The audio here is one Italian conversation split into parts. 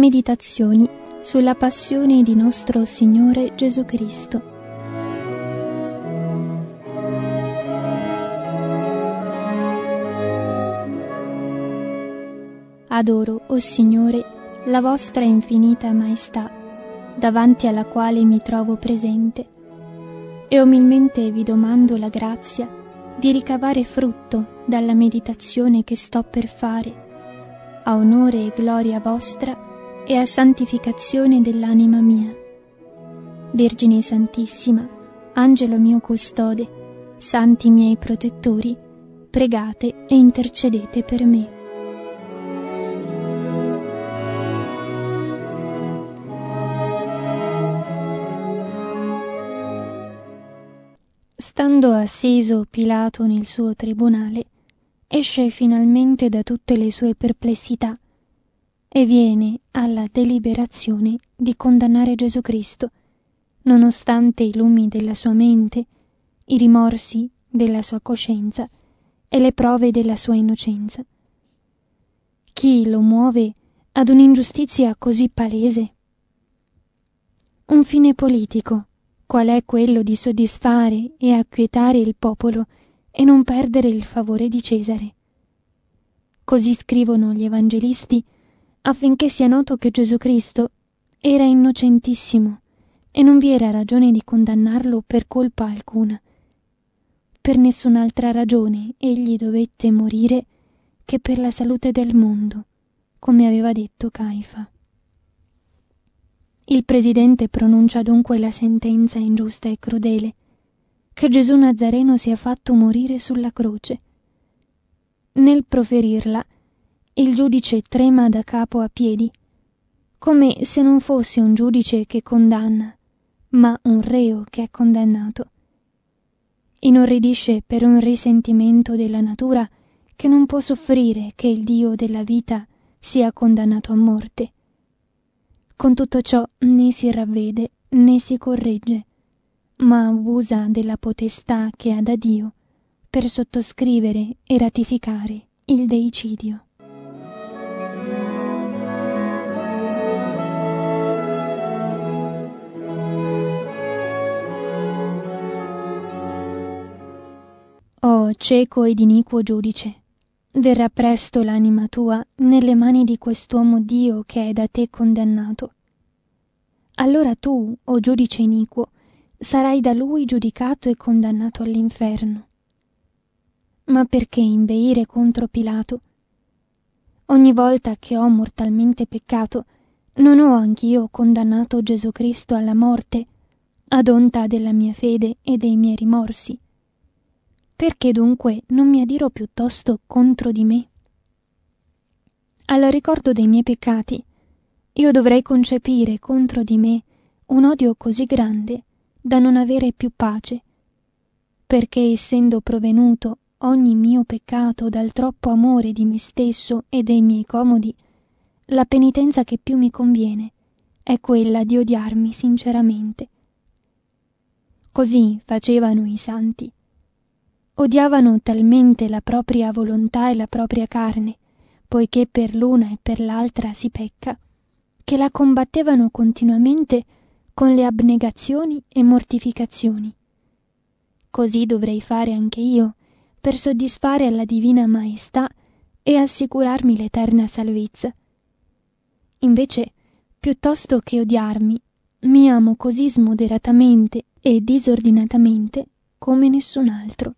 Meditazioni sulla passione di nostro Signore Gesù Cristo. Adoro, o Signore, la vostra infinita maestà, davanti alla quale mi trovo presente, e umilmente vi domando la grazia di ricavare frutto dalla meditazione che sto per fare, a onore e gloria vostra e a santificazione dell'anima mia. Vergine Santissima, Angelo mio custode, santi miei protettori, pregate e intercedete per me. Stando asseso Pilato nel suo tribunale, esce finalmente da tutte le sue perplessità e viene alla deliberazione di condannare Gesù Cristo, nonostante i lumi della sua mente, i rimorsi della sua coscienza e le prove della sua innocenza. Chi lo muove ad un'ingiustizia così palese? Un fine politico, qual è quello di soddisfare e acquietare il popolo e non perdere il favore di Cesare. Così scrivono gli evangelisti, affinché sia noto che Gesù Cristo era innocentissimo e non vi era ragione di condannarlo per colpa alcuna. Per nessun'altra ragione egli dovette morire che per la salute del mondo, come aveva detto Caifa. Il presidente pronuncia dunque la sentenza ingiusta e crudele, che Gesù Nazareno sia fatto morire sulla croce. Nel proferirla, il giudice trema da capo a piedi, come se non fosse un giudice che condanna, ma un reo che è condannato. Inorridisce per un risentimento della natura che non può soffrire che il Dio della vita sia condannato a morte. Con tutto ciò né si ravvede né si corregge, ma abusa della potestà che ha da Dio per sottoscrivere e ratificare il deicidio. O cieco ed iniquo giudice, verrà presto l'anima tua nelle mani di quest'uomo Dio che è da te condannato. Allora tu, o giudice iniquo, sarai da lui giudicato e condannato all'inferno. Ma perché inveire contro Pilato? Ogni volta che ho mortalmente peccato, non ho anch'io condannato Gesù Cristo alla morte, ad onta della mia fede e dei miei rimorsi? Perché dunque non mi adiro piuttosto contro di me? Al ricordo dei miei peccati, io dovrei concepire contro di me un odio così grande da non avere più pace, perché essendo provenuto ogni mio peccato dal troppo amore di me stesso e dei miei comodi, la penitenza che più mi conviene è quella di odiarmi sinceramente. Così facevano i santi. Odiavano talmente la propria volontà e la propria carne, poiché per l'una e per l'altra si pecca, che la combattevano continuamente con le abnegazioni e mortificazioni. Così dovrei fare anche io, per soddisfare alla divina maestà e assicurarmi l'eterna salvezza. Invece, piuttosto che odiarmi, mi amo così smoderatamente e disordinatamente come nessun altro.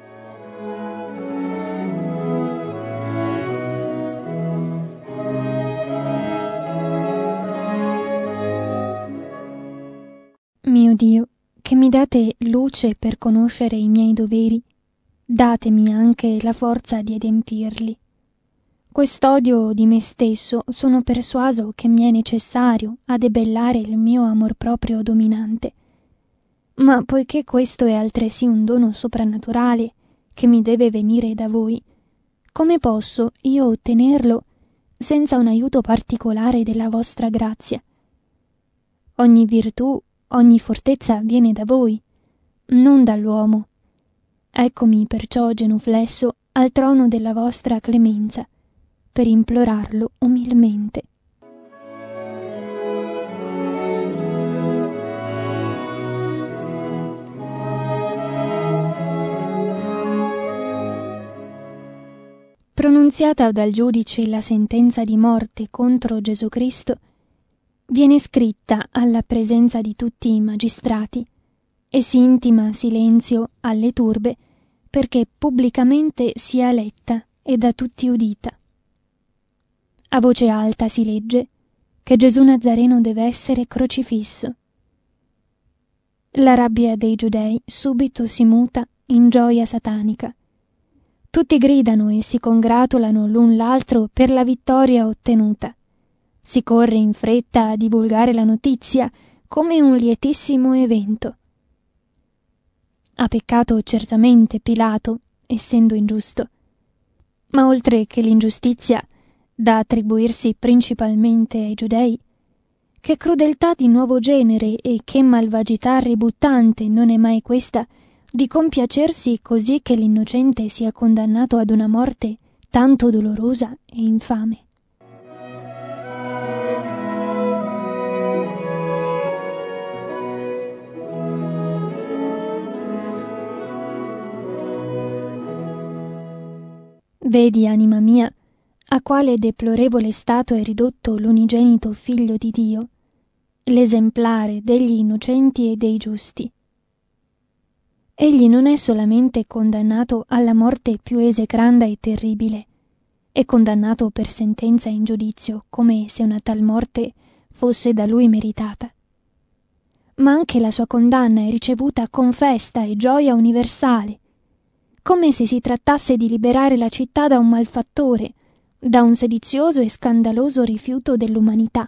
Mio Dio, che mi date luce per conoscere i miei doveri, datemi anche la forza di adempirli. Quest'odio di me stesso sono persuaso che mi è necessario a debellare il mio amor proprio dominante. Ma poiché questo è altresì un dono soprannaturale che mi deve venire da voi, come posso io ottenerlo senza un aiuto particolare della vostra grazia? Ogni virtù, ogni fortezza viene da voi, non dall'uomo. Eccomi perciò genuflesso al trono della vostra clemenza, per implorarlo umilmente. pronunziata dal giudice la sentenza di morte contro Gesù Cristo, viene scritta alla presenza di tutti i magistrati e si intima silenzio alle turbe perché pubblicamente sia letta e da tutti udita. A voce alta si legge che Gesù Nazareno deve essere crocifisso. La rabbia dei giudei subito si muta in gioia satanica. Tutti gridano e si congratulano l'un l'altro per la vittoria ottenuta. Si corre in fretta a divulgare la notizia come un lietissimo evento. Ha peccato certamente Pilato, essendo ingiusto, ma oltre che l'ingiustizia da attribuirsi principalmente ai giudei, che crudeltà di nuovo genere e che malvagità ributtante non è mai questa di compiacersi così che l'innocente sia condannato ad una morte tanto dolorosa e infame. Vedi, anima mia, a quale deplorevole stato è ridotto l'unigenito Figlio di Dio, l'esemplare degli innocenti e dei giusti. Egli non è solamente condannato alla morte più esecranda e terribile, è condannato per sentenza in giudizio, come se una tal morte fosse da lui meritata. Ma anche la sua condanna è ricevuta con festa e gioia universale, come se si trattasse di liberare la città da un malfattore, da un sedizioso e scandaloso rifiuto dell'umanità.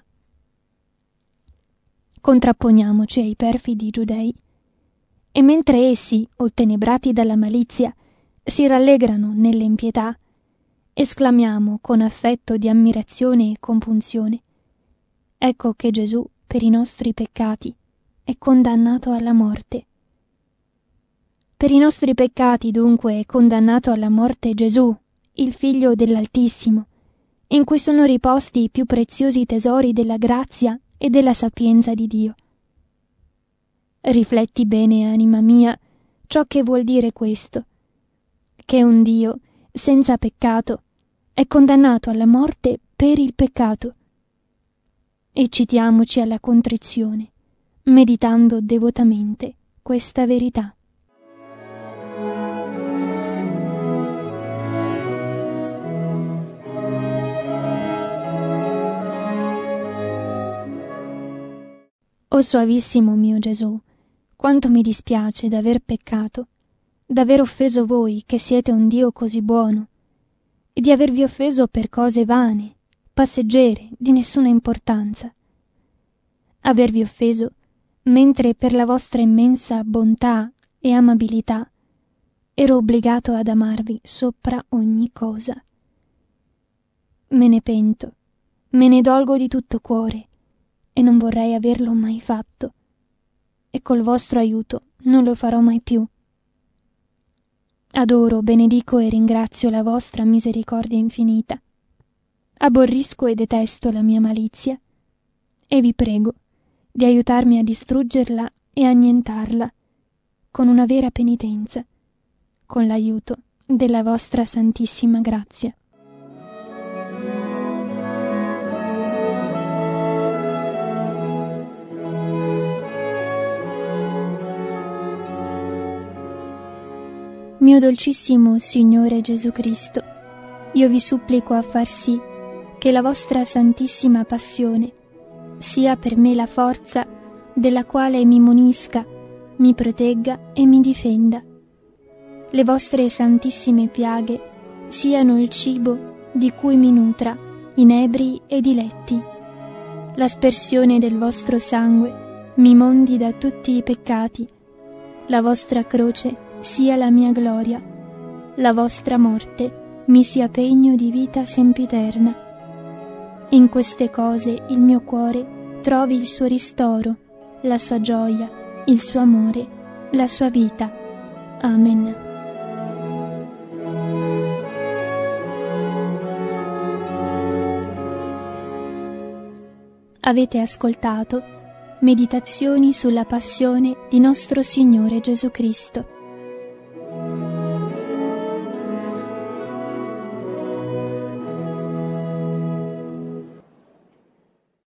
Contrapponiamoci ai perfidi giudei, e mentre essi, ottenebrati dalla malizia, si rallegrano nell'impietà, esclamiamo con affetto di ammirazione e compunzione: ecco che Gesù, per i nostri peccati, è condannato alla morte. Per i nostri peccati dunque è condannato alla morte Gesù, il Figlio dell'Altissimo, in cui sono riposti i più preziosi tesori della grazia e della sapienza di Dio. Rifletti bene, anima mia, ciò che vuol dire questo, che un Dio senza peccato è condannato alla morte per il peccato. Eccitiamoci alla contrizione, meditando devotamente questa verità. O suavissimo mio Gesù, quanto mi dispiace d'aver peccato, d'aver offeso voi che siete un Dio così buono, e di avervi offeso per cose vane, passeggere, di nessuna importanza. Avervi offeso mentre per la vostra immensa bontà e amabilità ero obbligato ad amarvi sopra ogni cosa. Me ne pento, me ne dolgo di tutto cuore, e non vorrei averlo mai fatto, e col vostro aiuto non lo farò mai più. Adoro, benedico e ringrazio la vostra misericordia infinita. Aborrisco e detesto la mia malizia, e vi prego di aiutarmi a distruggerla e annientarla con una vera penitenza, con l'aiuto della vostra santissima grazia. Mio dolcissimo Signore Gesù Cristo, io vi supplico a far sì che la vostra santissima passione sia per me la forza della quale mi munisca, mi protegga e mi difenda. Le vostre santissime piaghe siano il cibo di cui mi nutra, inebri e diletti. L'aspersione del vostro sangue mi mondi da tutti i peccati. La vostra croce sia la mia gloria, la vostra morte mi sia pegno di vita sempiterna. In queste cose il mio cuore trovi il suo ristoro, la sua gioia, il suo amore, la sua vita. Amen. Avete ascoltato Meditazioni sulla passione di nostro Signore Gesù Cristo,